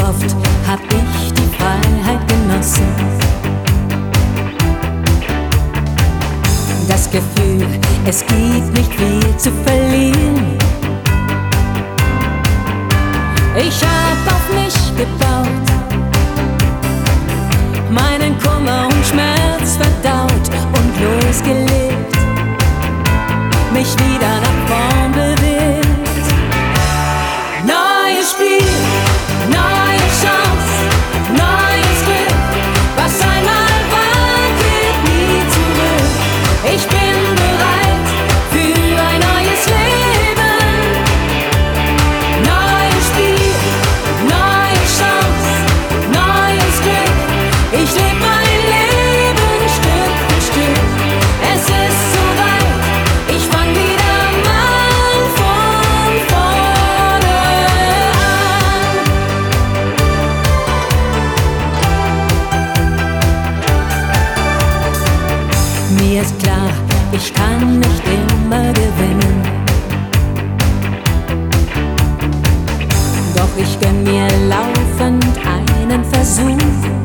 oft hab ich die Freiheit genossen. Das Gefühl, es gibt nicht viel zu verlieren. Ich hab auf mich gebaut, meinen Kummer und Schmerz verdaut und losgelegt, mich wieder nach vorn bewegt. Neues Spiel, neue Chance, neues Glück, was einmal war, kehrt nie zurück. Ich bin bereit für ein neues Leben. Neues Spiel, neue Chance, neues Glück. Ich lebe mein Leben Stück für Stück. Es ist soweit, ich fang wieder mal von vorne an. Mir ist klar, ich kann nicht immer gewinnen, doch ich gönn mir laufend einen Versuch.